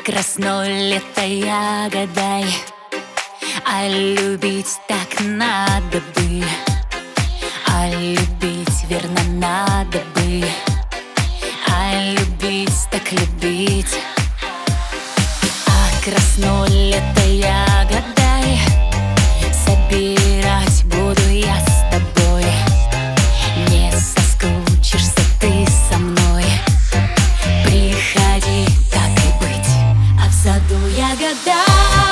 красной лето ягодой, а любить так надо бы, а любить верно надо бы, а любить так любить. А красной лето ягодой собирать буду я с тобой. Не соскучишься ты со мной, приходи, так и быть, а в саду ягода.